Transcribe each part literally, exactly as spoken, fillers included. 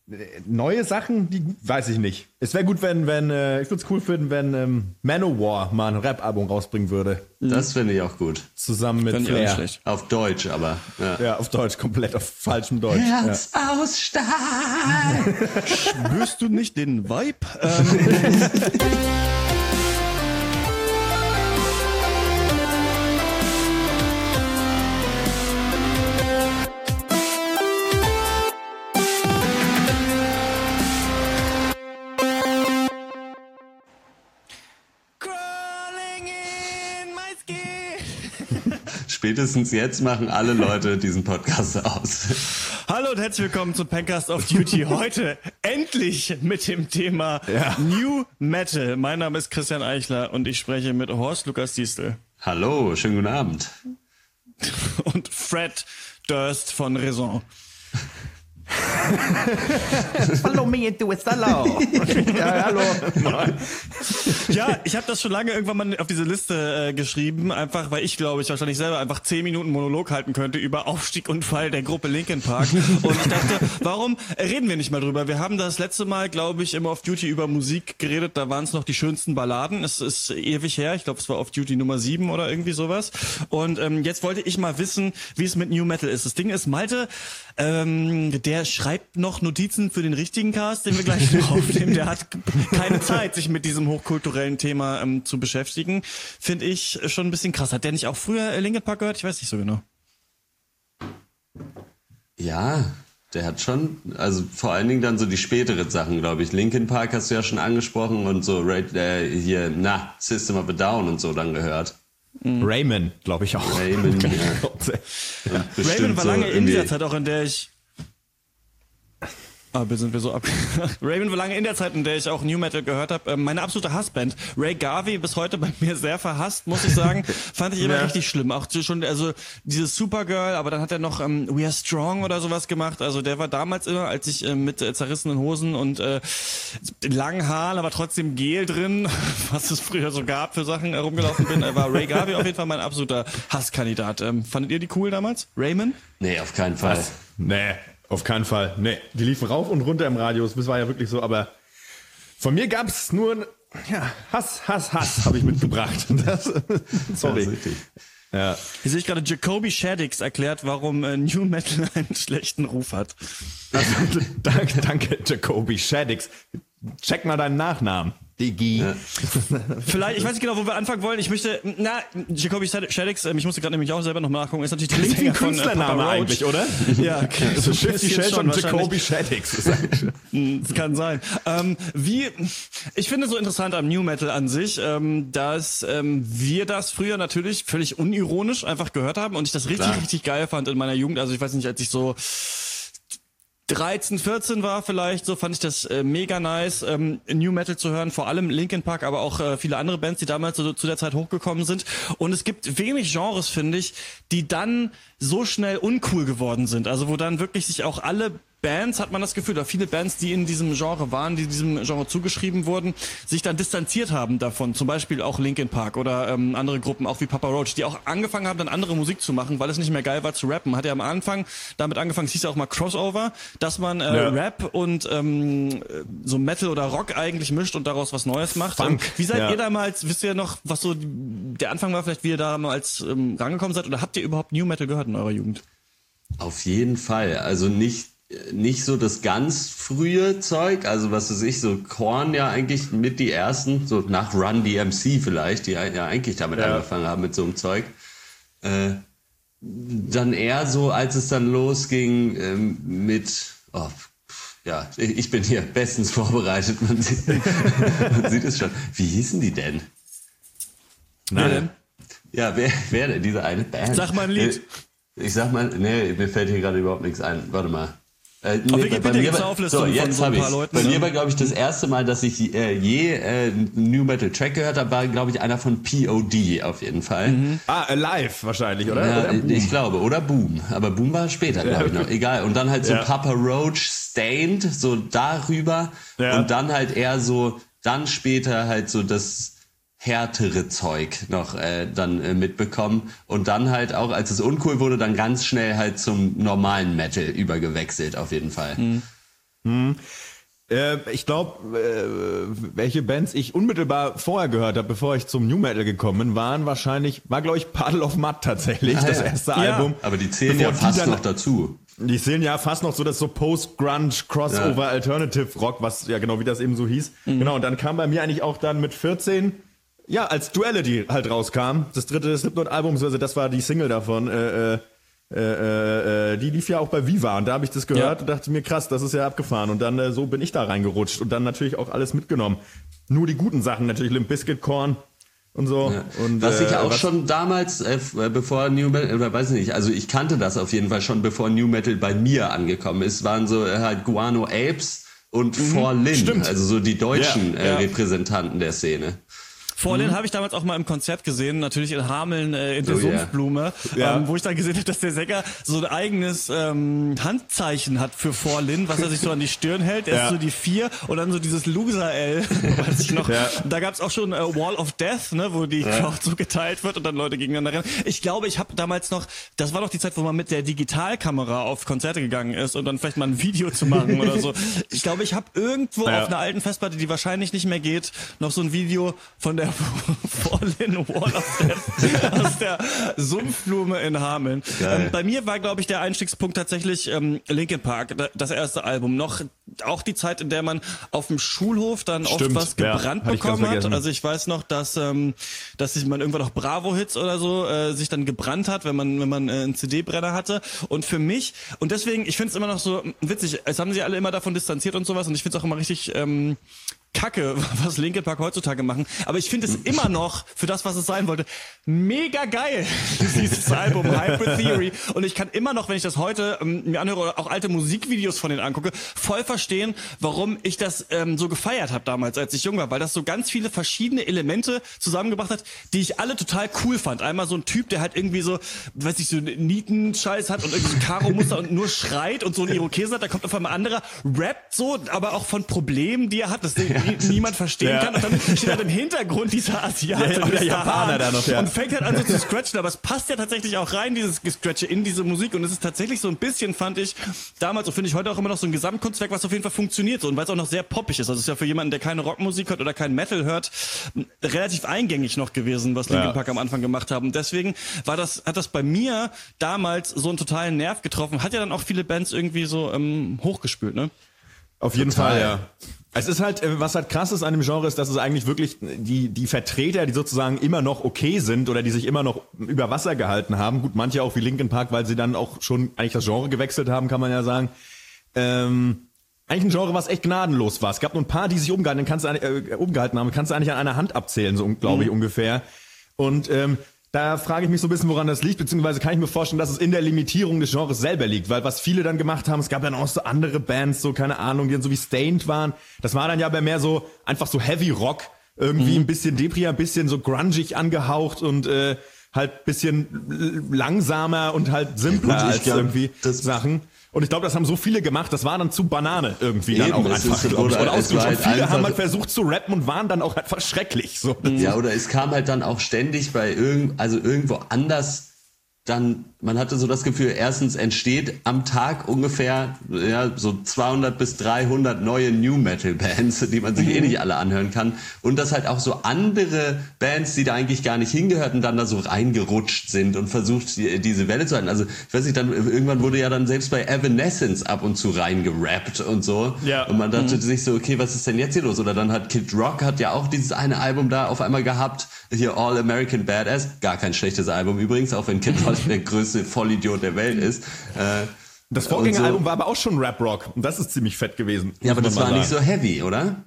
neue Sachen, die weiß ich nicht. Es wäre gut, wenn, wenn äh, ich würde es cool finden, wenn ähm, Manowar mal ein Rap-Album rausbringen würde. Das finde ich auch gut. Zusammen mit Fand ich auch Flair. nicht schlecht. Auf Deutsch, aber. Ja, Ja, auf Deutsch, komplett auf falschem Deutsch. Herz aus Stahl. Spürst du nicht den Vibe? Ähm, Spätestens jetzt machen alle Leute diesen Podcast aus. Hallo und herzlich willkommen zum Pencast of Duty. Heute endlich mit dem Thema Ja. New Metal. Mein Name ist Christian Eichler und ich spreche mit Horst Lukas Diestel Hallo, schönen guten Abend. und Fred Durst von Raison. Follow me into a solo. Ja, hallo. Ja, ich habe das schon lange irgendwann mal auf diese Liste äh, geschrieben, einfach weil ich glaube, ich wahrscheinlich selber einfach zehn Minuten Monolog halten könnte über Aufstieg und Fall der Gruppe Linkin Park. Und ich dachte, warum reden wir nicht mal drüber? Wir haben das letzte Mal, glaube ich, immer auf Duty über Musik geredet, da waren es noch die schönsten Balladen. Es ist ewig her, ich glaube, es war auf Duty Nummer sieben oder irgendwie sowas. Und ähm, jetzt wollte ich mal wissen, wie es mit New Metal ist. Das Ding ist, Malte, ähm, der schreibt noch Notizen für den richtigen Cast, den wir gleich noch aufnehmen. Der hat keine Zeit, sich mit diesem hochkulturellen Thema ähm, zu beschäftigen. Finde ich schon ein bisschen krass. Hat der nicht auch früher äh, Linkin Park gehört? Ich weiß nicht so genau. Ja, der hat schon, also vor allen Dingen dann so die späteren Sachen, glaube ich. Linkin Park hast du ja schon angesprochen und so äh, hier, na, System of a Down und so dann gehört. Raymond, glaube ich auch. Raymond, ja. Ja. Raymond war so lange in irgendwie- dieser Zeit auch, in der ich... Ah, sind wir so ab. Raymond war lange in der Zeit, in der ich auch New Metal gehört habe. Ähm, meine absolute Hassband. Ray Garvey, bis heute bei mir sehr verhasst, muss ich sagen. Fand ich immer Ja. richtig schlimm. Auch schon, also dieses Supergirl, aber dann hat er noch ähm, We Are Strong oder sowas gemacht. Also der war damals immer, als ich äh, mit äh, zerrissenen Hosen und äh, langen Haaren, aber trotzdem Gel drin, was es früher so gab für Sachen herumgelaufen bin, äh, war Ray Garvey auf jeden Fall mein absoluter Hasskandidat. Ähm, fandet ihr die cool damals? Raymond? Nee, auf keinen Fall. Nee, auf keinen Fall. Nee, die liefen rauf und runter im Radius. Das war ja wirklich so, aber von mir gab's nur ja, Hass, Hass, Hass habe ich mitgebracht. Das, sorry. Ja, richtig. Ja. Hier sehe ich gerade, Jacoby Shaddix erklärt, warum äh, New Metal einen schlechten Ruf hat. Also, danke, danke, Jacoby Shaddix. Check mal deinen Nachnamen. Digi. Ja. Vielleicht, ich weiß nicht genau, wo wir anfangen wollen. Ich möchte, na, Jacoby Shaddix, ähm, ich musste gerade nämlich auch selber noch nachgucken, ist natürlich der Klingt wie ein Sänger von, äh, Künstlername Papa Roach. eigentlich, oder? Ja, okay. So Shifty Bisschen Shelton und schon Jacoby Shaddix. Das kann sein. Ähm, wie, ich finde so interessant am New Metal an sich, ähm, dass ähm, wir das früher natürlich völlig unironisch einfach gehört haben und ich das richtig, Klar. richtig geil fand in meiner Jugend. Also ich weiß nicht, als ich so dreizehn, vierzehn war vielleicht, so fand ich das äh, mega nice, ähm, New Metal zu hören, vor allem Linkin Park, aber auch äh, viele andere Bands, die damals so, zu der Zeit hochgekommen sind. Und es gibt wenig Genres, finde ich, die dann so schnell uncool geworden sind. Also wo dann wirklich sich auch alle Bands, hat man das Gefühl, oder viele Bands, die in diesem Genre waren, die diesem Genre zugeschrieben wurden, sich dann distanziert haben davon. Zum Beispiel auch Linkin Park oder ähm, andere Gruppen, auch wie Papa Roach, die auch angefangen haben, dann andere Musik zu machen, weil es nicht mehr geil war zu rappen. Hat ja am Anfang damit angefangen, es hieß ja auch mal Crossover, dass man äh, Ja. Rap und ähm, so Metal oder Rock eigentlich mischt und daraus was Neues macht. Funk, Ähm, wie seid ja. ihr damals, wisst ihr noch, was so die, der Anfang war, vielleicht wie ihr damals ähm, rangekommen seid, oder habt ihr überhaupt New Metal gehört in eurer Jugend? Auf jeden Fall. Also nicht, nicht so das ganz frühe Zeug, also was weiß ich, so Korn ja eigentlich mit die ersten, so nach Run D M C vielleicht, die ja eigentlich damit Ja. angefangen haben mit so einem Zeug. Äh, dann eher so, als es dann losging ähm, mit, oh, ja, ich bin hier bestens vorbereitet, man sieht, man sieht es schon. Wie hießen die denn? Wer denn? Ja, wer, wer denn, diese eine Band? Sag mal ein Lied. Äh, Ich sag mal, nee, mir fällt hier gerade überhaupt nichts ein. Warte mal. Äh, nee, Wikipedia bei mir gibt's war- eine Auflistung so, von jetzt so ein hab paar ich's. Leuten, Bei ne? mir war, glaube ich, das erste Mal, dass ich äh, je äh, New Metal Track gehört habe, war, glaube ich, einer von P O D auf jeden Fall. Ah, Alive wahrscheinlich, oder? Ja, oder Boom? ich glaube, oder Boom. Aber Boom war später, glaube ich noch. Egal. Und dann halt so Ja. Papa Roach, Stained, so darüber. Ja. Und dann halt eher so, dann später halt so das härtere Zeug noch äh, dann äh, mitbekommen. Und dann halt auch, als es uncool wurde, dann ganz schnell halt zum normalen Metal übergewechselt, auf jeden Fall. Mhm. Hm. Äh, ich glaube, äh, welche Bands ich unmittelbar vorher gehört habe, bevor ich zum New Metal gekommen bin, waren wahrscheinlich, war glaube ich Puddle of Mud tatsächlich, ah, das ja. erste ja. Album. Aber die zählen ja fast dann, noch dazu. Die zählen ja fast noch so das so Post-Grunge, Crossover, ja. Alternative Rock, was ja genau wie das eben so hieß. Mhm. Genau, und dann kam bei mir eigentlich auch dann mit vierzehn, ja, als Duality halt rauskam, das dritte Slipknot-Album, also das war die Single davon, äh, äh, Äh, äh, die lief ja auch bei Viva und da habe ich das gehört ja. und dachte mir, krass, das ist ja abgefahren und dann äh, so bin ich da reingerutscht und dann natürlich auch alles mitgenommen. Nur die guten Sachen, natürlich Limp Bizkit, Korn und so. Ja. Und, was ich äh, auch was schon damals, äh, bevor New Metal, oder weiß ich nicht, also ich kannte das auf jeden Fall schon, bevor New Metal bei mir angekommen ist, waren so äh, halt Guano Apes und mhm. For Lin, Stimmt. also so die deutschen ja. äh, Repräsentanten der Szene. Vorlin mhm. habe ich damals auch mal im Konzert gesehen, natürlich in Hameln äh, in der oh, Sumpfblume, yeah. ähm, ja. wo ich dann gesehen habe, dass der Sänger so ein eigenes ähm, Handzeichen hat für Vorlin, was er sich so an die Stirn hält. Er ja. ist so die vier und dann so dieses Loser-L, weiß ich noch. Ja. Da gab es auch schon äh, Wall of Death, ne, wo die ja. Crowd so geteilt wird und dann Leute gegeneinander rennen. Ich glaube, ich habe damals noch, das war doch die Zeit, wo man mit der Digitalkamera auf Konzerte gegangen ist und dann vielleicht mal ein Video zu machen oder so. Ich glaube, ich habe irgendwo ja. auf einer alten Festplatte, die wahrscheinlich nicht mehr geht, noch so ein Video von der Fallen Wall of Death aus der Sumpfblume in Hameln. Ähm, bei mir war, glaube ich, der Einstiegspunkt tatsächlich ähm, Linkin Park, das erste Album. Noch auch die Zeit, in der man auf dem Schulhof dann Stimmt, oft was gebrannt ja, bekommen hat. Also ich weiß noch, dass ähm, dass sich man irgendwann noch Bravo-Hits oder so äh, sich dann gebrannt hat, wenn man wenn man äh, einen C D-Brenner hatte. Und für mich, und deswegen, ich finde es immer noch so witzig, es haben sie alle immer davon distanziert und sowas und ich finde es auch immer richtig ähm, Kacke, was Linkin Park heutzutage machen. Aber ich finde es immer noch, für das, was es sein wollte, mega geil, dieses Album Hyper Theory. Und ich kann immer noch, wenn ich das heute ähm, mir anhöre oder auch alte Musikvideos von denen angucke, voll verstehen, warum ich das ähm, so gefeiert habe damals, als ich jung war. Weil das so ganz viele verschiedene Elemente zusammengebracht hat, die ich alle total cool fand. Einmal so ein Typ, der halt irgendwie so, weiß ich, so Nietenscheiß hat und irgendwie so Karo-Muster und nur schreit und so ein Irokesen hat. Da kommt auf einmal ein anderer, rappt so, aber auch von Problemen, die er hat. Das niemand verstehen ja. kann und dann steht halt im Hintergrund dieser Asiate ja, der Japaner da noch, ja. und fängt halt an so zu scratchen, aber es passt ja tatsächlich auch rein, dieses Gescratche in diese Musik und es ist tatsächlich so ein bisschen, fand ich damals und finde ich heute auch immer noch so ein Gesamtkunstwerk, was auf jeden Fall funktioniert so und weil es auch noch sehr poppig ist, also es ist ja für jemanden, der keine Rockmusik hört oder kein Metal hört, relativ eingängig noch gewesen, was Linkin Park ja. am Anfang gemacht haben und deswegen war das, hat das bei mir damals so einen totalen Nerv getroffen, hat ja dann auch viele Bands irgendwie so ähm, hochgespült, ne? Auf jeden Total. Fall, ja. Es ist halt, was halt krass ist an dem Genre, ist, dass es eigentlich wirklich die die Vertreter, die sozusagen immer noch okay sind oder die sich immer noch über Wasser gehalten haben, gut, manche auch wie Linkin Park, weil sie dann auch schon eigentlich das Genre gewechselt haben, kann man ja sagen, ähm, eigentlich ein Genre, was echt gnadenlos war. Es gab nur ein paar, die sich umgehalten, kannst du, äh, umgehalten haben, kannst du eigentlich an einer Hand abzählen, so glaube ich mhm. ungefähr. Und ähm, da frage ich mich so ein bisschen, woran das liegt, beziehungsweise kann ich mir vorstellen, dass es in der Limitierung des Genres selber liegt, weil was viele dann gemacht haben, es gab dann auch so andere Bands, so keine Ahnung, die dann so wie Stained waren, das war dann ja aber mehr so, einfach so Heavy Rock, irgendwie mhm. ein bisschen Depri, ein bisschen so grungig angehaucht und äh, halt bisschen langsamer und halt simpler ja, gut, als glaub, irgendwie das Sachen. Und ich glaube, das haben so viele gemacht, das war dann zu Banane irgendwie Eben, dann auch einfach. Ist, oder, oder ausgelutscht. Halt viele haben halt versucht zu rappen und waren dann auch einfach schrecklich. So. Ja, oder es kam halt dann auch ständig bei irgend, also irgendwo anders dann, man hatte so das Gefühl, erstens entsteht am Tag ungefähr ja so zweihundert bis dreihundert neue New Metal Bands, die man sich eh nicht alle anhören kann und dass halt auch so andere Bands, die da eigentlich gar nicht hingehörten, dann da so reingerutscht sind und versucht die, diese Welle zu halten. Also ich weiß nicht, dann irgendwann wurde ja dann selbst bei Evanescence ab und zu reingerappt und so ja. und man dachte mhm. sich so, okay, was ist denn jetzt hier los? Oder dann hat Kid Rock hat ja auch dieses eine Album da auf einmal gehabt, hier All American Badass, gar kein schlechtes Album übrigens, auch wenn Kid Rock der größte Vollidiot der Welt ist. Äh, das Vorgängeralbum so. war aber auch schon Rap-Rock und das ist ziemlich fett gewesen. Ja, aber das war sagen. nicht so heavy, oder?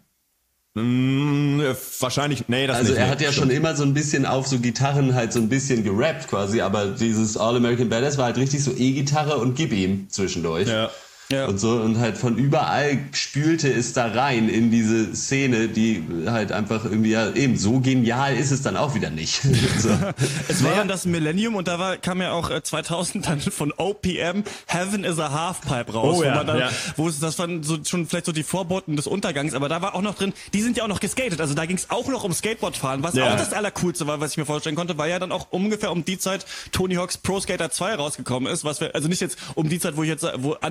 Mm, wahrscheinlich, nee, das Also nicht, er nee, hat ja stimmt. schon immer so ein bisschen auf so Gitarren halt so ein bisschen gerappt quasi, aber dieses All American Badass war halt richtig so E-Gitarre und gib ihm zwischendurch. Ja. Ja. Und so und halt von überall spülte es da rein in diese Szene, die halt einfach irgendwie ja eben so genial ist es dann auch wieder nicht. So. Es war dann das Millennium und da war, kam ja auch äh, zweitausend dann von O P M Heaven is a Halfpipe raus, oh, wo ja, man dann, ja. wo es das waren so schon vielleicht so die Vorboten des Untergangs, aber da war auch noch drin, die sind ja auch noch geskatet, also da ging es auch noch um Skateboardfahren, was ja. auch das Allercoolste war, was ich mir vorstellen konnte, weil ja dann auch ungefähr um die Zeit Tony Hawk's Pro Skater zwei rausgekommen ist, was wir, also nicht jetzt um die Zeit, wo ich jetzt, wo andere haben sich Skateboard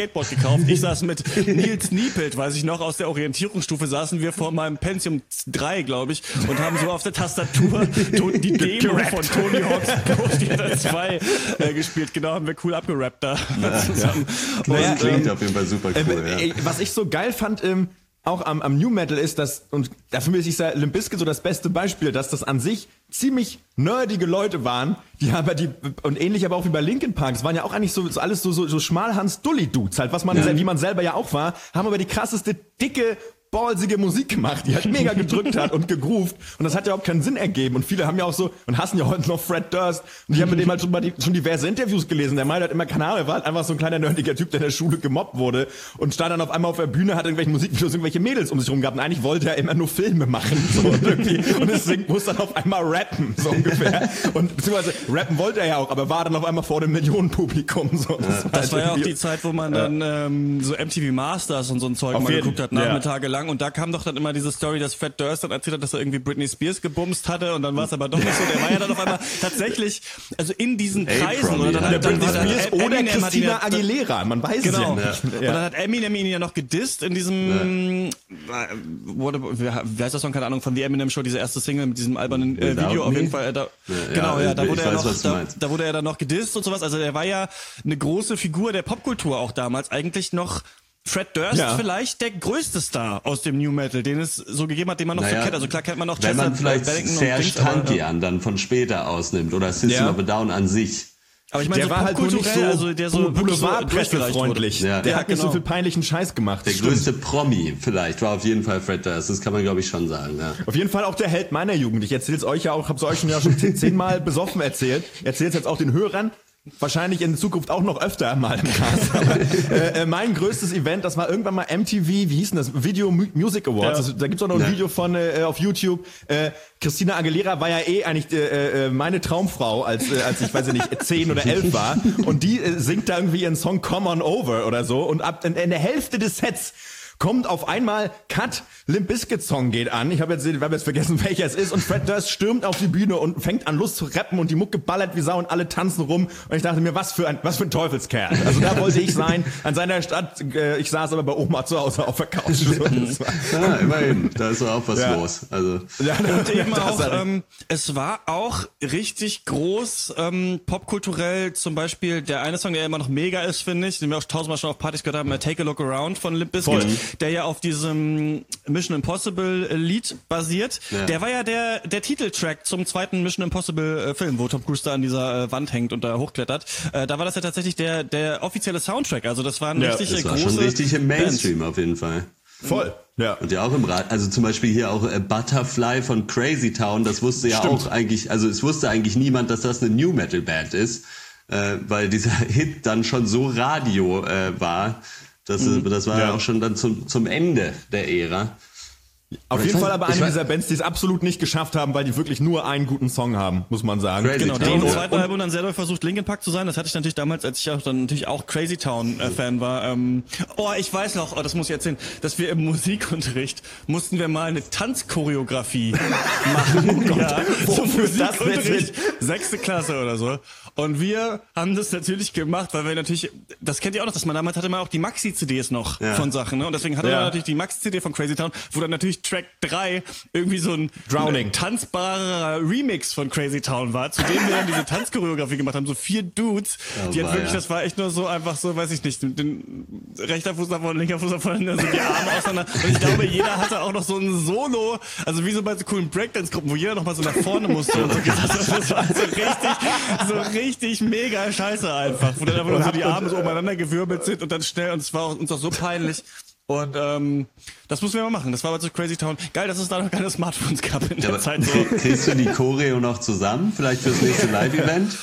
Skateboard gekauft. Ich saß mit Nils Niepelt, weiß ich noch, aus der Orientierungsstufe saßen wir vor meinem Pentium drei, glaube ich, und haben so auf der Tastatur die Demo von Tony Hawk's Pro Skater zwei äh, gespielt. Genau, haben wir cool abgerappt da ja, zusammen. Ja. Und, das klingt ähm, auf jeden Fall super cool. Äh, ja. Was ich so geil fand, ähm, auch am, am New Metal ist, dass, und dafür ist ich Limp Bizkit so das beste Beispiel, dass das an sich ziemlich nerdige Leute waren, die aber die, und ähnlich aber auch wie bei Linkin Park, es waren ja auch eigentlich so, so alles so, so, so Schmalhans-Dulli-Dudes halt, was man, ja. wie man selber ja auch war, haben aber die krasseste, dicke, ballsige Musik gemacht, die halt mega gedrückt hat und gegroovt und das hat ja überhaupt keinen Sinn ergeben und viele haben ja auch so und hassen ja heute noch Fred Durst und ich habe mit dem halt schon, mal die, schon diverse Interviews gelesen, der meinte halt immer, keine Ahnung, er war halt einfach so ein kleiner nerdiger Typ, der in der Schule gemobbt wurde und stand dann auf einmal auf der Bühne, hat irgendwelche Musikvideos, irgendwelche Mädels um sich rum gehabt und eigentlich wollte er immer nur Filme machen so und irgendwie und deswegen muss dann auf einmal rappen, so ungefähr und beziehungsweise rappen wollte er ja auch, aber war dann auf einmal vor dem Millionenpublikum so. Das, das, das war ja auch die Zeit, wo man dann ähm, so M T V Masters und so ein Zeug Auf mal jeden, geguckt hat, ja. nachmittagelang und da kam doch dann immer diese Story, dass Fred Durst dann erzählt hat, dass er irgendwie Britney Spears gebumst hatte und dann war es aber doch nicht so. Der war ja dann auf einmal tatsächlich, also in diesen Kreisen oder dann, ja. hat, dann Britney war dann Spears Eminem oder hat ihn Christina ja, Aguilera, man weiß genau. es ja nicht. Und dann hat Eminem ihn ja noch gedisst in diesem, ja. wurde, wie heißt das noch, keine Ahnung, von The Eminem Show, diese erste Single mit diesem albernen äh, Video auf jeden Fall. Äh, da, ja, genau, ja, da wurde er weiß, noch, da, da wurde er dann noch gedisst und sowas. Also er war ja eine große Figur der Popkultur auch damals, eigentlich noch Fred Durst ja. vielleicht der größte Star aus dem New Metal, den es so gegeben hat, den man noch naja, so kennt. Also klar kennt man noch wenn Chester man vielleicht Bennington Serge und Dings, aber, Tankian dann von später ausnimmt oder System Ja. of a Down an sich. aber ich meine, Der so war halt nur nicht so, popkulturell, also der so wirklich so Boulevard-Presse-freundlich. Ja. Der Ja, hat nicht genau. so viel peinlichen Scheiß gemacht. Der Stimmt. größte Promi vielleicht war auf jeden Fall Fred Durst. Das kann man, glaube ich, schon sagen. Ja. Auf jeden Fall auch der Held meiner Jugend. Ich erzähle es euch ja auch, hab's euch schon ja schon zehn- zehnmal besoffen erzählt. Erzähl's jetzt auch den Hörern. Wahrscheinlich in Zukunft auch noch öfter mal im Cast. Aber, äh, mein größtes Event, das war irgendwann mal M T V, wie hieß denn das? Video Mu- Music Awards. Ja. Das, da gibt's auch noch ein Ja. Video von äh, auf YouTube. Äh, Christina Aguilera war ja eh eigentlich äh, äh, meine Traumfrau, als äh, als ich weiß nicht zehn oder elf war. Und die äh, singt da irgendwie ihren Song Come On Over oder so. Und ab in, in der Hälfte des Sets kommt auf einmal Cut, Limp Bizkit Song geht an. Ich habe jetzt, ich hab jetzt vergessen, welcher es ist. Und Fred Durst stürmt auf die Bühne und fängt an Lust zu rappen und die Mucke ballert wie Sau und alle tanzen rum. Und ich dachte mir, was für ein, was für ein Teufelskerl. Also da wollte ich sein, an seiner Stadt. Äh, ich saß aber bei Oma zu Hause auf der Couch. So, das war- Ja, immerhin, da ist auch was Ja. los. Also ja, Und eben das auch, hat- ähm, es war auch richtig groß, ähm, popkulturell, zum Beispiel der eine Song, der immer noch mega ist, finde ich, den wir auch tausendmal schon auf Partys gehört haben, äh, Take a Look Around von Limp Bizkit, Voll. der ja auf diesem Mission Impossible äh, Lied basiert. Ja. Der war ja der, der Titeltrack zum zweiten Mission Impossible äh, Film, wo Tom Cruise da an dieser äh, Wand hängt und da hochklettert. Äh, da war das ja tatsächlich der, der offizielle Soundtrack, also das waren Ja, richtig das äh, war große schon richtig im Bands. Mainstream auf jeden Fall. voll. Ja. Und ja auch im Rad, also zum Beispiel hier auch äh, Butterfly von Crazy Town, das wusste ja Stimmt. auch eigentlich, also es wusste eigentlich niemand, dass das eine New Metal Band ist, äh, weil dieser Hit dann schon so Radio äh, war, das, mhm. das war ja Ja. auch schon dann zum, zum Ende der Ära. Auf ich jeden weiß- Fall aber ich eine weiß- dieser Bands, die es absolut nicht geschafft haben, weil die wirklich nur einen guten Song haben, muss man sagen. Crazy Genau, Town, der im ja. zweiten Album dann selber versucht, Linkin Park zu sein. Das hatte ich natürlich damals, als ich auch dann natürlich auch Crazy Town äh, Fan war. Ähm, oh, ich weiß noch, oh, das muss ich erzählen, dass wir im Musikunterricht mussten wir mal eine Tanzchoreografie machen. Ja, zum Wofür ist das Musikunterricht, sechste Klasse oder so. Und wir haben das natürlich gemacht, weil wir natürlich, das kennt ihr auch noch, dass man damals hatte man auch die Maxi-C Ds noch Ja. von Sachen, ne? Und deswegen hatte Ja. man natürlich die Maxi-C D von Crazy Town, wo dann natürlich Track drei irgendwie so ein Drowning. tanzbarer Remix von Crazy Town war, zu dem wir dann diese Tanzchoreografie gemacht haben, so vier Dudes, Oh, die hat war wirklich, ja. das war echt nur so einfach so, weiß ich nicht, den rechter Fuß nach vorne, linker Fuß nach vorne, so die Arme auseinander. Und ich glaube, jeder hatte auch noch so ein Solo, also wie so bei so coolen Breakdance-Gruppen, wo jeder noch mal so nach vorne musste und so. Das war so richtig, so richtig mega scheiße einfach, wo dann einfach nur so die Arme so umeinander gewirbelt sind und dann schnell, und es war uns auch so peinlich. Und ähm, das mussten wir mal machen. Das war aber zu Crazy Town. Geil, dass es da noch keine Smartphones gab in der Ja, aber Zeit. So. kriegst du die Choreo noch zusammen? Vielleicht fürs nächste Live-Event?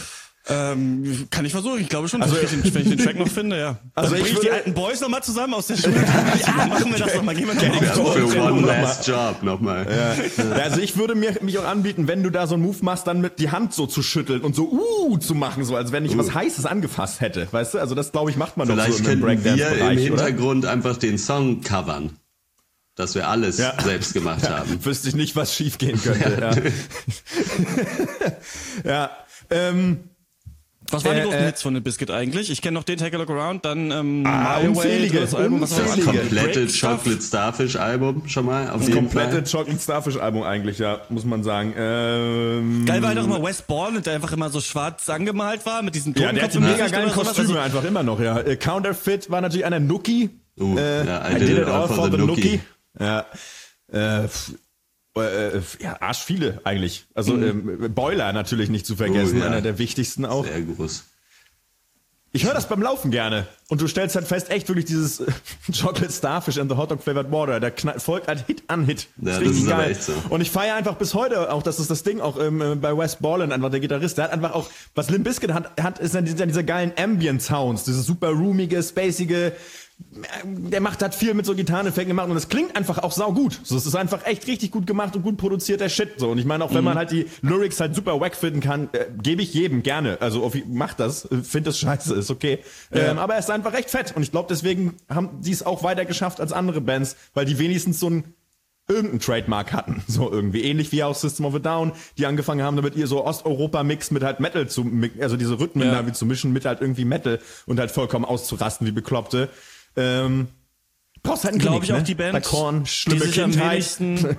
Ähm, kann ich versuchen, ich glaube schon, Also, wenn, ich den, wenn ich den Track noch finde, ja. Also Dann ich bring ich die würde- alten Boys nochmal zusammen aus der Schule. Ja, machen wir das nochmal, gehen wir nochmal Ja, auf. für Ja, One nochmal. Last Job nochmal. Ja, also ich würde mir mich auch anbieten, wenn du da so einen Move machst, dann mit die Hand so zu schütteln und so uh zu machen, so als wenn ich was Heißes angefasst hätte, weißt du? Also das glaube ich macht man doch so Vielleicht im könnten wir im Breakdance-Bereich, oder? Hintergrund einfach den Song covern. Dass wir alles Ja. selbst gemacht haben. Wüsste ich nicht, was schief gehen könnte. Ja, ja ähm, Was waren die Äh, großen äh, Hits von Limp Bizkit eigentlich? Ich kenne noch den Take a Look Around, dann ähm, Ah, My Way, unzählige, das Album, was war das unzählige. andere? Komplette Break Stuff. Chocolate Starfish Album schon mal, auf Das jeden komplette Fall. Chocolate Starfish Album eigentlich, ja, muss man sagen. Ähm, Geil war halt auch immer Wes Borland, der einfach immer so schwarz angemalt war, mit diesen Ja, der hat Totenkopf die im mega Gesicht geilen oder sowas. Kostüme Also, einfach immer noch, ja. Äh, Counterfeit war natürlich einer Nookie. Uh, äh, ja, I did it all for the Nookie. Ja. Äh, f- äh, ja, arsch viele eigentlich. Also Mhm. ähm, Boiler natürlich nicht zu vergessen, Oh, ja. einer der wichtigsten auch. Sehr groß. Ich höre das beim Laufen gerne. Und du stellst halt fest, echt wirklich dieses äh, Chocolate Starfish and the Hot Dog Flavored Water, der knall, folgt halt Hit an Hit. Ja, das richtig ist aber geil. echt so. Und ich feiere einfach bis heute auch, das ist das Ding, auch ähm, äh, bei Wes Borland, einfach der Gitarrist, der hat einfach auch, was Limp Bizkit hat, hat ist dann diese, diese geilen Ambient Sounds, diese super roomige, spacige, der macht hat viel mit so Gitarreneffekten gemacht und es klingt einfach auch sau gut. So, es ist einfach echt richtig gut gemacht und gut produzierter Shit. So, und ich meine, auch wenn man halt die Lyrics halt super wack finden kann, äh, gebe ich jedem gerne. Also auf, macht das, finde das scheiße, ist okay. Ähm, aber er ist einfach recht fett und ich glaube, deswegen haben die es auch weiter geschafft als andere Bands, weil die wenigstens so ein irgendein Trademark hatten, so irgendwie. Ähnlich wie auch System of a Down, die angefangen haben, damit ihr so Osteuropa-Mix mit halt Metal zu, mi- also diese Rhythmen Ja. da wie zu mischen mit halt irgendwie Metal und halt vollkommen auszurasten wie Bekloppte. Ähm, brauchst halt einen glaube Genick, ich auch ne? die Band, Bei Korn, schlimme die sich am Kindheit. wenigsten,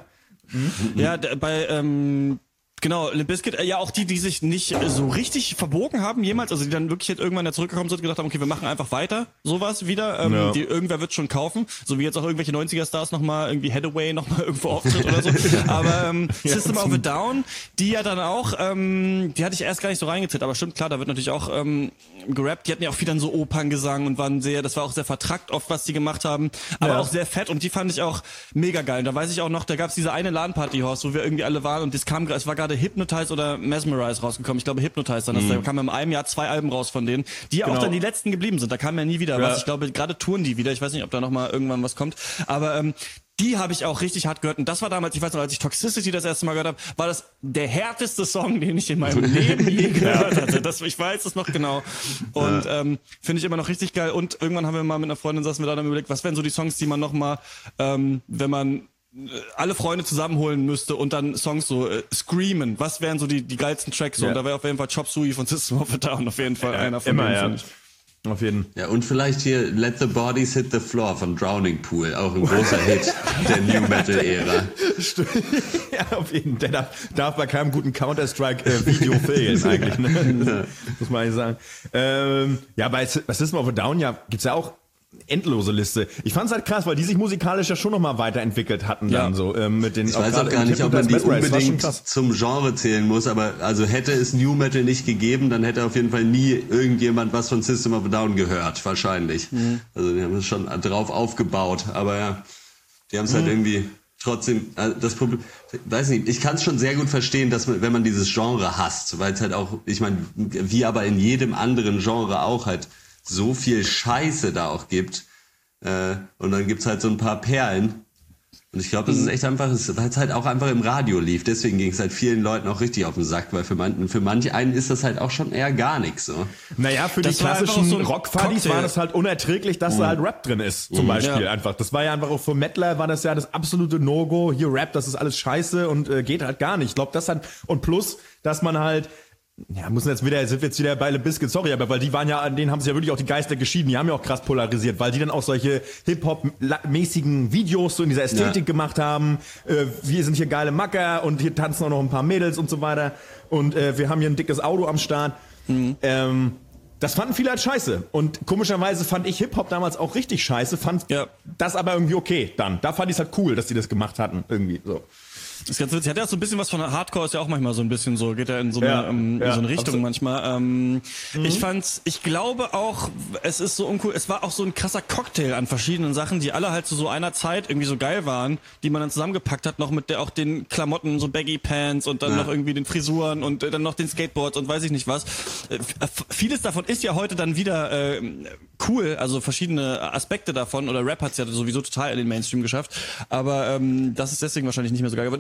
ja, d- bei ähm, genau, Limp Bizkit, äh, ja auch die, die sich nicht äh, so richtig verbogen haben jemals, also die dann wirklich jetzt irgendwann da zurückgekommen sind und gedacht haben, okay, wir machen einfach weiter, sowas wieder, ähm, Ja. die irgendwer wird schon kaufen, so wie jetzt auch irgendwelche neunziger-Stars nochmal, irgendwie Hathaway nochmal irgendwo auftritt oder so, aber ähm, System of a Down, die ja dann auch, ähm, die hatte ich erst gar nicht so reingezählt, aber stimmt, klar, da wird natürlich auch ähm, gerappt, die hatten ja auch viel dann so Operngesang und waren sehr, das war auch sehr vertrackt oft, was die gemacht haben, aber Ja. auch sehr fett und die fand ich auch mega geil. Und da weiß ich auch noch, da gab's diese eine LAN-Party, Horst, wo wir irgendwie alle waren und das kam, es war gerade Hypnotize oder Mesmerize rausgekommen. Ich glaube Hypnotize dann. Das, Da kamen in einem Jahr zwei Alben raus von denen, die auch Genau. dann die letzten geblieben sind. Da kam ja nie wieder Ja. was. Ich glaube, gerade touren die wieder. Ich weiß nicht, ob da nochmal irgendwann was kommt. Aber ähm, die habe ich auch richtig hart gehört. Und das war damals, ich weiß noch, als ich Toxicity das erste Mal gehört habe, war das der härteste Song, den ich in meinem Leben je gehört hatte. Das, ich weiß es noch genau. Und ähm, finde ich immer noch richtig geil. Und irgendwann haben wir mal mit einer Freundin saßen wir da dann überlegt, was wären so die Songs, die man nochmal, ähm, wenn man äh, alle Freunde zusammenholen müsste und dann Songs so äh, screamen. Was wären so die, die geilsten Tracks? So? Ja. Und da wäre auf jeden Fall Chop Suey von System of a Down auf jeden Fall einer von Immer, denen. ja. finde ich. Auf jeden. Ja, und vielleicht hier Let the Bodies Hit the Floor von Drowning Pool, auch ein großer Hit der New Metal Ära. Stimmt. Ja, auf jeden Fall. Der darf, darf bei keinem guten Counter-Strike-Video fehlen, eigentlich. Ne? Muss man eigentlich sagen. Ähm, ja, bei System of a Down ja, gibt's ja auch endlose Liste. Ich fand's halt krass, weil die sich musikalisch ja schon nochmal weiterentwickelt hatten Ja. dann so ähm, mit den. Ich weiß auch gerade gar im nicht, ob man die Hypnotize Mesmerize, war schon unbedingt krass. zum Genre zählen muss, aber also hätte es New Metal nicht gegeben, dann hätte auf jeden Fall nie irgendjemand was von System of a Down gehört, wahrscheinlich. Mhm. Also die haben es schon drauf aufgebaut, aber ja, die haben es Mhm. halt irgendwie trotzdem, also das Problem, weiß nicht, ich kann es schon sehr gut verstehen, dass man, wenn man dieses Genre hasst, weil es halt auch, ich meine, wie aber in jedem anderen Genre auch halt so viel Scheiße da auch gibt, äh, und dann gibt's halt so ein paar Perlen. Und ich glaube, das ist echt einfach, weil es halt auch einfach im Radio lief. Deswegen ging es halt vielen Leuten auch richtig auf den Sack, weil für, man, für manch einen ist das halt auch schon eher gar nichts so. Naja, für Das die war einfach klassischen auch so ein Rockfadis Cocktail. war das halt unerträglich, dass da halt Rap drin ist, zum Beispiel Ja. einfach. Das war ja einfach auch für Mettler war das ja das absolute No-Go. Hier Rap, das ist alles scheiße und äh, geht halt gar nicht. Ich glaube, das hat, und plus, dass man halt, ja, müssen jetzt wieder, sind wir jetzt wieder bei Le Biscuit, sorry, aber weil die waren ja, an denen haben sich ja wirklich auch die Geister geschieden, die haben ja auch krass polarisiert, weil die dann auch solche Hip-Hop-mäßigen Videos so in dieser Ästhetik Ja. gemacht haben, äh, wir sind hier geile Macker und hier tanzen auch noch ein paar Mädels und so weiter und äh, wir haben hier ein dickes Auto am Start. Ähm, das fanden viele halt scheiße. Und komischerweise fand ich Hip-Hop damals auch richtig scheiße, fand Ja. das aber irgendwie okay dann. Da fand ich es halt cool, dass die das gemacht hatten, irgendwie so. Das ist ganz witzig. Hat ja so ein bisschen was von Hardcore, ist ja auch manchmal so ein bisschen so, geht ja in so eine, Ja, ähm, in ja, so eine Richtung absolut. manchmal. Ähm, Ich fand's, ich glaube auch, es ist so uncool, es war auch so ein krasser Cocktail an verschiedenen Sachen, die alle halt zu so einer Zeit irgendwie so geil waren, die man dann zusammengepackt hat, noch mit der auch den Klamotten, so Baggy Pants und dann Ja. noch irgendwie den Frisuren und äh, dann noch den Skateboards und weiß ich nicht was. Äh, f- Vieles davon ist ja heute dann wieder äh, cool, also verschiedene Aspekte davon, oder Rap hat's ja sowieso total in den Mainstream geschafft, aber ähm, das ist deswegen wahrscheinlich nicht mehr so geil geworden.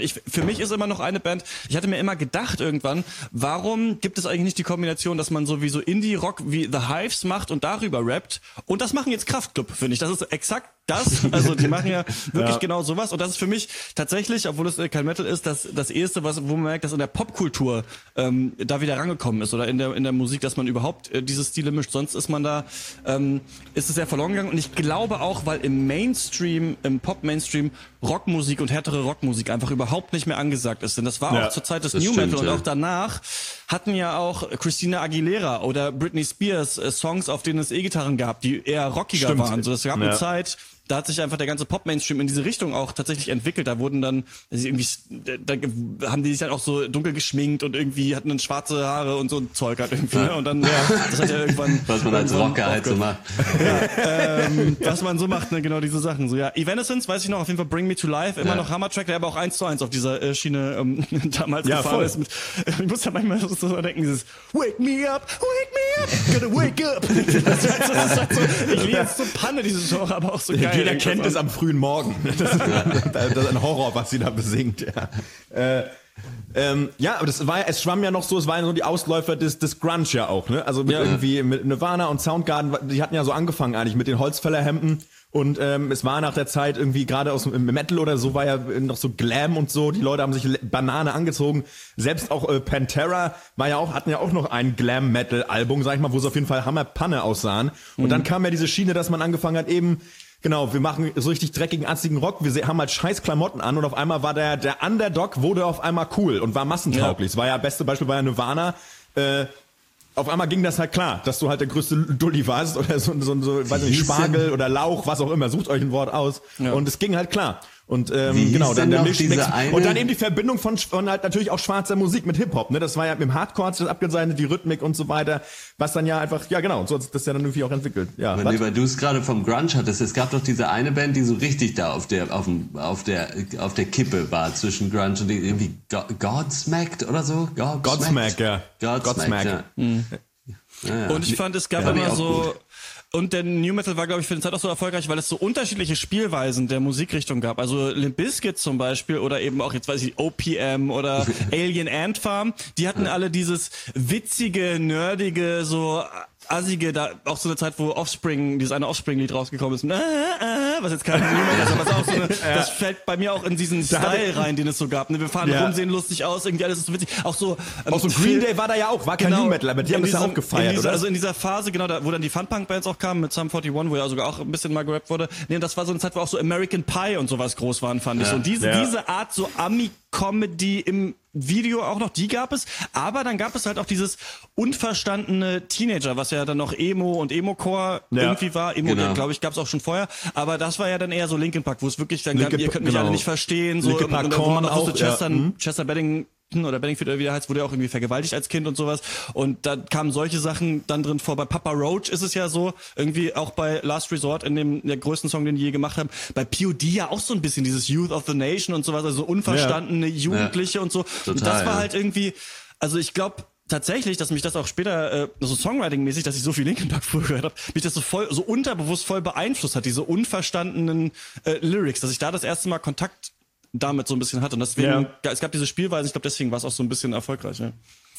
ich, für mich ist immer noch eine Band, ich hatte mir immer gedacht irgendwann, warum gibt es eigentlich nicht die Kombination, dass man sowieso Indie-Rock wie The Hives macht und darüber rappt? Und das machen jetzt Kraftklub, finde ich. Das ist exakt das. Also die machen ja wirklich ja. genau sowas. Und das ist für mich tatsächlich, obwohl es kein Metal ist, das, das Erste, was, wo man merkt, dass in der Popkultur ähm, da wieder rangekommen ist oder in der in der Musik, dass man überhaupt äh, diese Stile mischt. Sonst ist man da, ähm, ist es sehr verloren gegangen. Und ich glaube auch, weil im Mainstream, im Pop-Mainstream Rockmusik und härtere Rockmusik einfach überhaupt nicht mehr angesagt ist. Denn das war ja, auch zur Zeit des New Metal und ja. auch danach hatten ja auch Christina Aguilera oder Britney Spears äh, Songs, auf denen es E-Gitarren gab, die eher rockiger stimmt. waren. So, es gab ja. eine Zeit, da hat sich einfach der ganze Pop-Mainstream in diese Richtung auch tatsächlich entwickelt. Da wurden dann, also irgendwie, da haben die sich dann auch so dunkel geschminkt und irgendwie hatten dann schwarze Haare und so ein Zeug halt irgendwie. Ne? Und dann, ja, das hat ja irgendwann... Was man als Rocker halt so macht. Ja, ähm, was man so macht, ne? Genau diese Sachen. So, ja. Evanescence, weiß ich noch, auf jeden Fall Bring Me to Life, immer ja. noch Hammer-Track, der aber auch eins zu eins auf dieser äh, Schiene ähm, damals ja, gefahren voll. ist. Mit, ich muss ja manchmal so, so denken, dieses Wake me up, wake me up, gonna wake up. Das ist halt so, das ist halt so, ich liebe jetzt so Panne, dieses Genre, aber auch so geil. Jeder kennt es am frühen Morgen. Das ist, das ist ein Horror, was sie da besingt. Ja, äh, ähm, ja, aber das war, es schwamm ja noch so, es waren so die Ausläufer des, des Grunge ja auch, ne? Also mit ja. irgendwie mit Nirvana und Soundgarden, die hatten ja so angefangen eigentlich mit den Holzfällerhemden. Und ähm, es war nach der Zeit irgendwie gerade aus dem Metal oder so, war ja noch so Glam und so. Die Leute haben sich Banane angezogen. Selbst auch äh, Pantera war ja auch, hatten ja auch noch ein Glam-Metal-Album, sag ich mal, wo sie auf jeden Fall Hammerpanne aussahen. Und mhm. dann kam ja diese Schiene, dass man angefangen hat, eben, genau, wir machen so richtig dreckigen, arzigen Rock, wir haben halt scheiß Klamotten an und auf einmal war der, der Underdog wurde auf einmal cool und war massentauglich. Das ja. war ja, beste Beispiel war ja Nirvana, äh, auf einmal ging das halt klar, dass du halt der größte Dulli warst oder so, so, so weiß nicht, Spargel oder Lauch, was auch immer, sucht euch ein Wort aus. Ja. Und es ging halt klar. Und ähm, genau, dann der Mischmix und dann eben die Verbindung von, von halt natürlich auch schwarzer Musik mit Hip-Hop, ne? Das war ja mit dem Hardcore das abgezeichnet, die Rhythmik und so weiter, was dann ja einfach, ja genau, so hat sich das ja dann irgendwie auch entwickelt. Ja, weil, weil du es gerade vom Grunge hattest, es gab doch diese eine Band, die so richtig da auf der auf dem auf der auf der Kippe war zwischen Grunge und die irgendwie Godsmacked oder so, Godsmack, Godsmack ja. Godsmack, Godsmack. Ja. Mhm. Ja, ja. Und ich fand, es gab ja, immer so gut. Und der New Metal war, glaube ich, für die Zeit auch so erfolgreich, weil es so unterschiedliche Spielweisen der Musikrichtung gab. Also Limp Bizkit zum Beispiel oder eben auch, jetzt weiß ich, O P M oder Alien Ant Farm, die hatten alle dieses witzige, nerdige, so assige, da auch so eine Zeit, wo Offspring, dieses eine Offspring-Lied rausgekommen ist, was jetzt kein New Metal ist, aber es ist auch so eine, ja. das fällt bei mir auch in diesen Style rein, den es so gab. Wir fahren ja. rum, sehen lustig aus, irgendwie alles ist so witzig. Auch so, ähm, auch so Green Day war da ja auch, war kein genau, New Metal, aber die haben das ja auch gefeiert, dieser, oder? Also in dieser Phase, genau, da, wo dann die Fun-Punk-Bands auch kamen mit Sum forty one, wo ja sogar auch ein bisschen mal gerappt wurde. Nee, das war so eine Zeit, wo auch so American Pie und sowas groß waren, fand ja. ich. Und diese, ja. diese Art so Ami-Comedy im Video auch noch, die gab es, aber dann gab es halt auch dieses unverstandene Teenager, was ja dann noch Emo und Emo-Core ja, irgendwie war. Emo, genau. glaube ich, gab es auch schon vorher, aber das war ja dann eher so Linkin Park, wo es wirklich dann gab, ihr könnt mich genau. alle nicht verstehen, so, Linkin Park, und, und, und man auch, auch Chester, ja. Chester Bennington oder Benningfield oder wie der heißt, wurde ja auch irgendwie vergewaltigt als Kind und sowas. Und da kamen solche Sachen dann drin vor. Bei Papa Roach ist es ja so, irgendwie auch bei Last Resort in dem der größten Song, den die je gemacht haben. Bei P O D ja auch so ein bisschen dieses Youth of the Nation und sowas, also so unverstandene ja. Jugendliche ja. und so. Total, und das war ja. halt irgendwie, also ich glaube tatsächlich, dass mich das auch später äh, so Songwriting-mäßig, dass ich so viel Linkin Park früher gehört habe, mich das so voll, so unterbewusst voll beeinflusst hat, diese unverstandenen äh, Lyrics, dass ich da das erste Mal Kontakt damit so ein bisschen hatte. Und deswegen, ja. es gab diese Spielweise, ich glaube, deswegen war es auch so ein bisschen erfolgreich. Ja.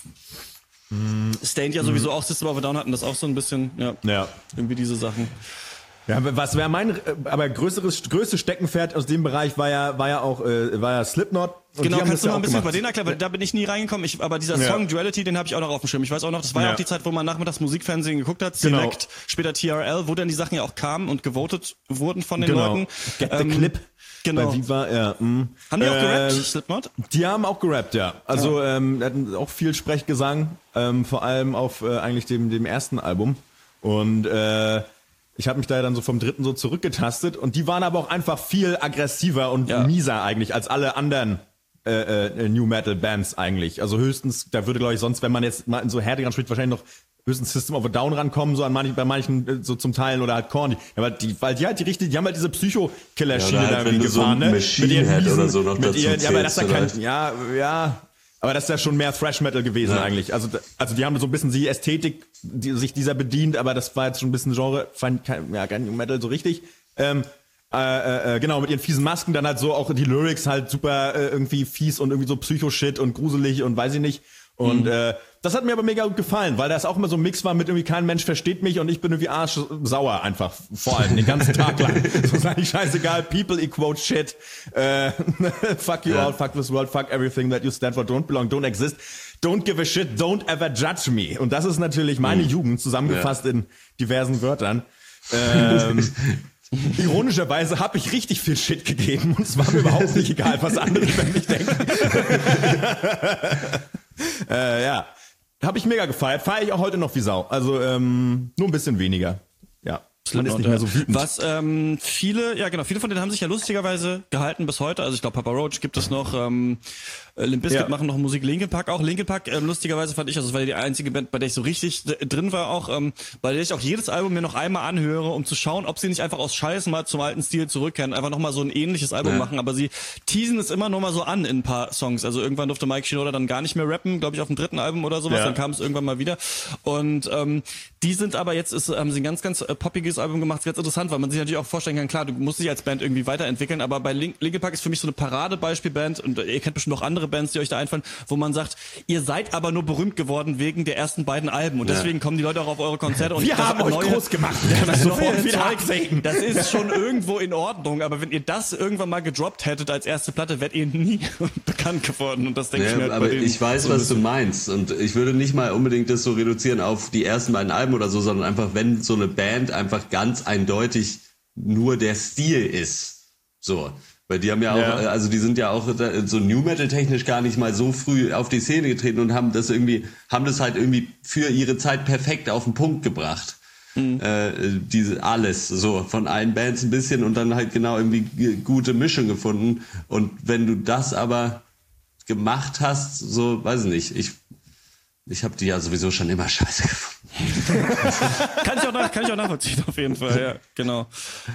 Mm. Stained ja sowieso mm. auch, System of a Down hatten das auch so ein bisschen, ja, ja. irgendwie diese Sachen. Ja, was wäre mein, aber größeres, größtes Steckenpferd aus dem Bereich war ja, war ja auch, äh, war ja Slipknot. Und genau, kannst du mal ein bisschen über den erklären, weil da bin ich nie reingekommen. Ich, aber dieser ja. Song Duality, den habe ich auch noch auf dem Schirm. Ich weiß auch noch, das war ja, ja auch die Zeit, wo man nachmittags Musikfernsehen geguckt hat, Select, genau. später T R L, wo dann die Sachen ja auch kamen und gewotet wurden von den genau. Leuten. Get the ähm, Clip. Genau. Bei Viva, ja. Mh. Haben die auch gerappt, äh, Slipknot? Die haben auch gerappt, ja. Also, ja. ähm, hatten auch viel Sprechgesang, ähm, vor allem auf äh, eigentlich dem, dem ersten Album. Und äh, ich habe mich da dann so vom dritten so zurückgetastet und die waren aber auch einfach viel aggressiver und ja. mieser eigentlich als alle anderen äh, äh, New Metal Bands eigentlich. Also höchstens, da würde glaube ich sonst, wenn man jetzt mal in so härteren spricht, wahrscheinlich noch höchstens System of a Down rankommen, so an manchen, bei manchen so zum Teil oder halt Korn. Aber die, weil die halt die richtig, die haben halt diese Psycho-Killer-Schiene ja, da halt, irgendwie gefahren, so ne? Mit ihren Miesen, oder so noch mit dazu ihren, ja, aber das ist ja kein, vielleicht. ja, ja, aber das ist ja schon mehr Thrash Metal gewesen ja. eigentlich. Also, also die haben so ein bisschen die Ästhetik, die sich dieser bedient, aber das war jetzt schon ein bisschen Genre, fand kein, ja, kein New Metal so richtig. Ähm, Äh, äh, genau, mit ihren fiesen Masken, dann halt so auch die Lyrics halt super äh, irgendwie fies und irgendwie so Psycho-Shit und gruselig und weiß ich nicht. Und mhm. äh, das hat mir aber mega gut gefallen, weil das auch immer so ein Mix war mit irgendwie kein Mensch versteht mich und ich bin irgendwie arschsauer einfach, vor allem den ganzen Tag lang. So ist eigentlich scheißegal, people equal shit, äh, fuck you ja. all, fuck this world, fuck everything that you stand for, don't belong, don't exist, don't give a shit, don't ever judge me. Und das ist natürlich meine mhm. Jugend, zusammengefasst ja. in diversen Wörtern. Ähm, Ironischerweise habe ich richtig viel Shit gegeben und es war mir überhaupt nicht egal, was andere über mich denken. äh, ja, habe ich mega gefeiert. Feiere ich auch heute noch wie Sau. Also ähm, nur ein bisschen weniger. Ja, man ist nicht mehr so wütend. Was ähm, viele, ja genau, viele von denen haben sich ja lustigerweise gehalten bis heute. Also ich glaube, Papa Roach gibt es noch. Ähm, Limp Bizkit ja. machen noch Musik, Linkin Park auch. Linkin Park, ähm, lustigerweise fand ich, also das war die einzige Band, bei der ich so richtig d- drin war auch, ähm, bei der ich auch jedes Album mir noch einmal anhöre, um zu schauen, ob sie nicht einfach aus Scheiß mal zum alten Stil zurückkehren, einfach nochmal so ein ähnliches Album ja. machen, aber sie teasen es immer nur mal so an in ein paar Songs. Also irgendwann durfte Mike Shinoda dann gar nicht mehr rappen, glaube ich auf dem dritten Album oder sowas, ja. dann kam es irgendwann mal wieder. Und ähm, die sind aber jetzt, ist, haben sie ein ganz, ganz äh, poppiges Album gemacht, ganz interessant, weil man sich natürlich auch vorstellen kann, klar, du musst dich als Band irgendwie weiterentwickeln, aber bei Link- Linkin Park ist für mich so eine Paradebeispielband und ihr kennt bestimmt noch andere Bands, die euch da einfallen, wo man sagt, ihr seid aber nur berühmt geworden wegen der ersten beiden Alben und ja. deswegen kommen die Leute auch auf eure Konzerte. Und wir haben euch neue, groß gemacht. Das, neue Zeug, das ist schon irgendwo in Ordnung, aber wenn ihr das irgendwann mal gedroppt hättet als erste Platte, wärt ihr nie bekannt geworden und das denke ja, ich mir halt aber bei denen ich weiß, so was du meinst und ich würde nicht mal unbedingt das so reduzieren auf die ersten beiden Alben oder so, sondern einfach, wenn so eine Band einfach ganz eindeutig nur der Stil ist. So. Weil die haben ja auch, ja. also die sind ja auch so New Metal technisch gar nicht mal so früh auf die Szene getreten und haben das irgendwie, haben das halt irgendwie für ihre Zeit perfekt auf den Punkt gebracht. Mhm. Äh, diese, alles, so, von allen Bands ein bisschen und dann halt genau irgendwie g- gute Mischung gefunden. Und wenn du das aber gemacht hast, so, weiß ich nicht, ich, ich habe die ja sowieso schon immer scheiße gefunden. kann ich auch nach, kann ich auch nachvollziehen, auf jeden Fall, ja, genau.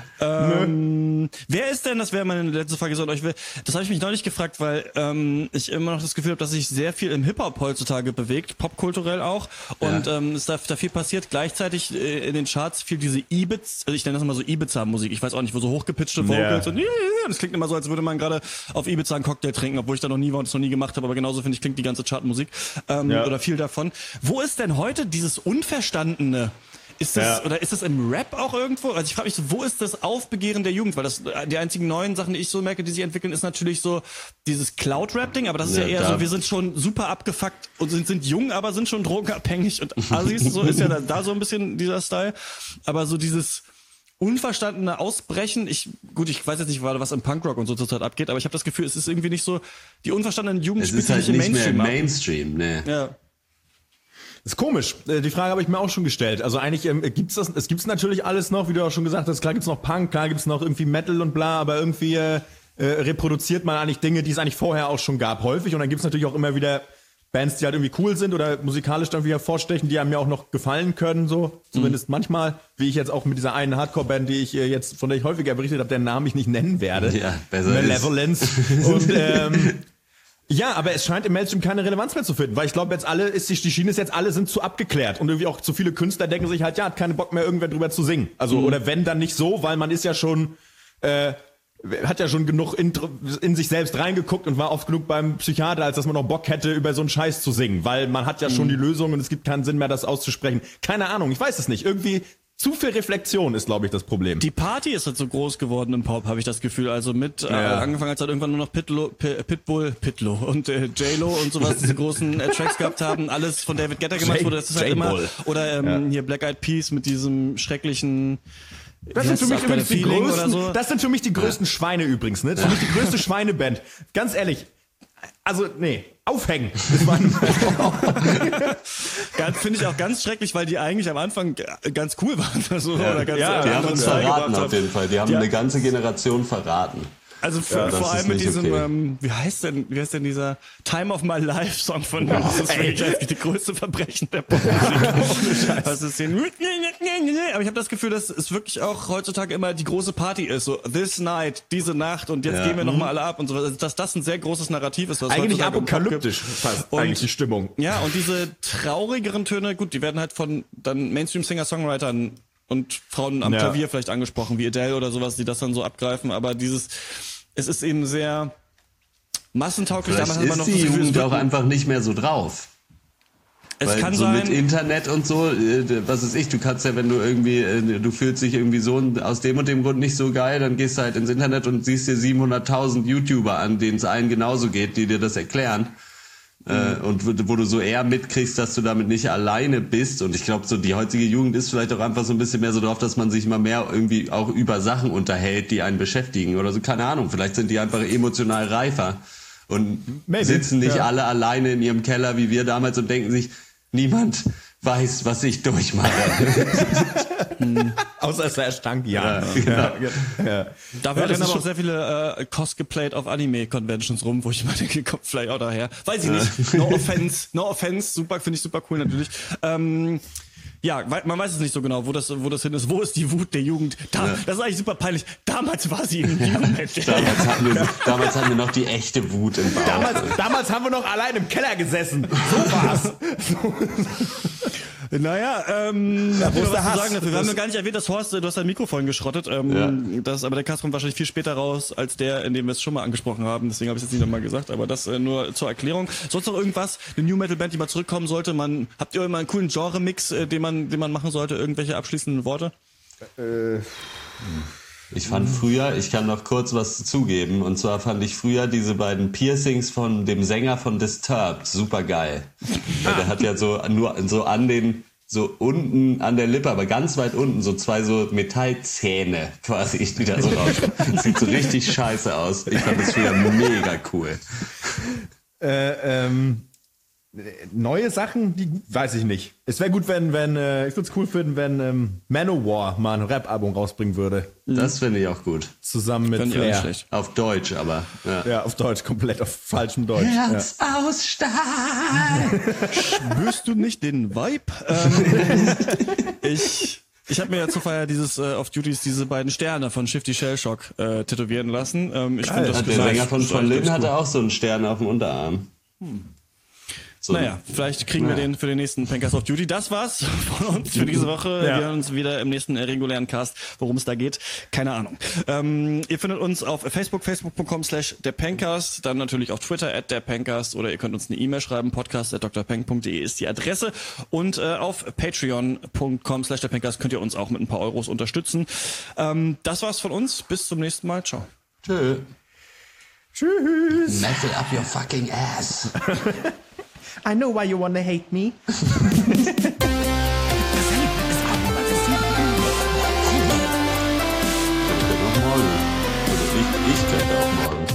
Ähm, wer ist denn, das wäre meine letzte Frage so an euch, das habe ich mich neulich gefragt, weil ähm, ich immer noch das Gefühl habe, dass sich sehr viel im Hip-Hop heutzutage bewegt, popkulturell auch, und ja. ähm, es da, da viel passiert, gleichzeitig äh, in den Charts viel diese Ibiza, also ich nenne das immer so Ibiza-Musik, ich weiß auch nicht, wo so hochgepitchte Vocals ja. und das klingt immer so, als würde man gerade auf Ibiza einen Cocktail trinken, obwohl ich da noch nie war und es noch nie gemacht habe, aber genauso finde ich, klingt die ganze Chartmusik ähm, ja. oder viel davon. Wo ist denn heute dieses Unverstandene? Ist das, ja. oder ist das im Rap auch irgendwo? Also ich frage mich so, wo ist das Aufbegehren der Jugend? Weil das, die einzigen neuen Sachen, die ich so merke, die sich entwickeln, ist natürlich so dieses Cloud-Rap-Ding, aber das ist ja, ja eher so, wir sind schon super abgefuckt und sind, sind jung, aber sind schon drogenabhängig und Assis, so ist ja da, da so ein bisschen dieser Style. Aber so dieses unverstandene Ausbrechen, ich, gut, ich weiß jetzt nicht gerade, was im Punkrock und so zurzeit abgeht, aber ich habe das Gefühl, es ist irgendwie nicht so, die unverstandenen Jugend spielt halt nicht im Mainstream. Es ist halt nicht nicht mehr Mainstream, ne. Ja. Das ist komisch. Die Frage habe ich mir auch schon gestellt. Also eigentlich ähm, gibt's das, es gibt's natürlich alles noch, wie du auch schon gesagt hast. Klar gibt's noch Punk, klar gibt's noch irgendwie Metal und bla, aber irgendwie äh, reproduziert man eigentlich Dinge, die es eigentlich vorher auch schon gab, häufig. Und dann gibt's natürlich auch immer wieder Bands, die halt irgendwie cool sind oder musikalisch dann wieder vorstechen, die einem ja auch noch gefallen können, so zumindest mhm. manchmal. Wie ich jetzt auch mit dieser einen Hardcore-Band, die ich äh, jetzt von der ich häufiger berichtet habe, deren Namen ich nicht nennen werde. Ja, besser Malevolence. Und ähm, ja, aber es scheint im Mainstream keine Relevanz mehr zu finden, weil ich glaube jetzt alle, ist die, die Schiene ist jetzt, alle sind zu abgeklärt und irgendwie auch zu viele Künstler denken sich halt, ja, hat keine Bock mehr irgendwer drüber zu singen. Also, mhm. oder wenn, dann nicht so, weil man ist ja schon, äh, hat ja schon genug in, in sich selbst reingeguckt und war oft genug beim Psychiater, als dass man noch Bock hätte, über so einen Scheiß zu singen, weil man hat ja mhm. schon die Lösung und es gibt keinen Sinn mehr, das auszusprechen. Keine Ahnung, ich weiß es nicht. Irgendwie zu viel Reflexion ist, glaube ich, das Problem. Die Party ist halt so groß geworden im Pop, habe ich das Gefühl. Also mit, ja. äh, angefangen als halt irgendwann nur noch Pitlo, P- Pitbull, Pitlo und äh, J-Lo und sowas, diese großen äh, Tracks gehabt haben, alles von David Guetta gemacht wurde. Das ist halt immer, oder ähm, ja. hier Black Eyed Peas mit diesem schrecklichen... Das sind, für mich übrigens die größten, so. das sind für mich die größten ja. Schweine übrigens, ne? Das ist für mich die größte Schweineband. Ganz ehrlich. Also, nee, aufhängen. Das war ganz, finde ich auch ganz schrecklich, weil die eigentlich am Anfang ganz cool waren. Also, ja, oder ganz, ja, die haben uns verraten auf jeden Fall. Die haben ja. eine ganze Generation verraten. Also für, ja, vor allem mit diesem, okay. ähm, wie heißt denn, wie heißt denn dieser Time of My Life Song von dem? Das ist wirklich das, die größte Verbrechen der Popmusik. Was ist denn? Aber ich habe das Gefühl, dass es wirklich auch heutzutage immer die große Party ist. So this night, diese Nacht und jetzt ja. gehen wir nochmal alle ab und so. Also, dass das ein sehr großes Narrativ ist. Was eigentlich apokalyptisch fast, und, eigentlich die Stimmung. Ja, und diese traurigeren Töne, gut, die werden halt von dann Mainstream-Singer-Songwritern und Frauen am Ja. Klavier vielleicht angesprochen, wie Adele oder sowas, die das dann so abgreifen, aber dieses, es ist eben sehr massentauglich. Vielleicht Damals hat man ist noch die das Gefühl, es Jugend wird- auch einfach nicht mehr so drauf. es Weil kann so sein, mit Internet und so, äh, was ist ich, du kannst ja, wenn du irgendwie, äh, du fühlst dich irgendwie so aus dem und dem Grund nicht so geil, dann gehst du halt ins Internet und siehst dir siebenhunderttausend YouTuber an, denen es allen genauso geht, die dir das erklären. Äh, und wo, wo du so eher mitkriegst, dass du damit nicht alleine bist. Und ich glaube, so die heutige Jugend ist vielleicht auch einfach so ein bisschen mehr so drauf, dass man sich mal mehr irgendwie auch über Sachen unterhält, die einen beschäftigen oder so. Keine Ahnung, vielleicht sind die einfach emotional reifer und Maybe, sitzen nicht ja. alle alleine in ihrem Keller wie wir damals und denken sich, niemand weiß, was ich durchmache. Außer es erstank, ja. Ja, genau. ja, ja. dafür Ja, das rennen ist aber auch schon- sehr viele äh, Cosplayed auf Anime-Conventions rum, wo ich immer denke, kommt vielleicht auch daher. Weiß ich nicht. No offense, no offense, super, finde ich super cool natürlich. Ähm, ja, weil- man weiß es nicht so genau, wo das, wo das hin ist. Wo ist die Wut der Jugend? Da, Ja. Das ist eigentlich super peinlich. Damals war sie im Jugendmetall. damals, hatten wir, damals hatten wir noch die echte Wut im Bauch. Damals, damals haben wir noch allein im Keller gesessen. So war's. Naja, ähm, Ja, hab wo ich ist noch der was zu Hass? sagen dafür. Wir haben Das- noch gar nicht erwähnt, dass Horst, du hast dein Mikrofon geschrottet. Ähm, das, aber der Cast kommt wahrscheinlich viel später raus, als der, in dem wir es schon mal angesprochen haben. Deswegen habe ich es jetzt nicht nochmal gesagt, aber das äh, nur zur Erklärung. Sonst noch irgendwas, eine New Metal Band, die mal zurückkommen sollte? Man, habt ihr immer einen coolen Genre-Mix, äh, den man, den man machen sollte? Irgendwelche abschließenden Worte? Ich fand früher, ich kann noch kurz was zugeben, und zwar fand ich früher diese beiden Piercings von dem Sänger von Disturbed super geil. Weil der hat ja so nur so an den, so unten an der Lippe, aber ganz weit unten, so zwei so Metallzähne quasi, die da so rauskommen. Sieht so richtig scheiße aus. Ich fand das früher mega cool. Äh, ähm, neue Sachen, die weiß ich nicht. Es wäre gut, wenn, wenn, äh, ich würde es cool finden, wenn ähm, Manowar mal ein Rap-Album rausbringen würde. Das finde ich auch gut. Zusammen mit Fand ich auch nicht Flair. schlecht. Auf Deutsch, aber. Ja. Ja, auf Deutsch, komplett auf falschem Deutsch. Ja. Herz aus Stahl. Spürst du nicht den Vibe? Ähm, ich ich habe mir ja zur Feier dieses äh, Off Duties diese beiden Sterne von Shifty Shellshock äh, tätowieren lassen. Ähm, ich finde das Der Design- Sänger von Design John Lynn ganz hatte cool. auch so einen Stern auf dem Unterarm. So. Naja, vielleicht kriegen wir Naja. den für den nächsten Pankers of Duty. Das war's von uns für diese Woche. Ja. Wir hören uns wieder im nächsten äh, regulären Cast. Worum es da geht, keine Ahnung. Ähm, ihr findet uns auf Facebook, facebook punkt com slash der Pankers, dann natürlich auf Twitter at der Pankers, oder ihr könnt uns eine E-Mail schreiben, podcast at d r pank punkt d e ist die Adresse, und äh, auf patreon punkt com slash der Pankers könnt ihr uns auch mit ein paar Euros unterstützen. Ähm, das war's von uns. Bis zum nächsten Mal. Ciao. Tschö. Tschüss. Metal up your fucking ass. I know why you wanna hate me. Ich könnte auch morgen. Oder ich, ich könnte auch morgen.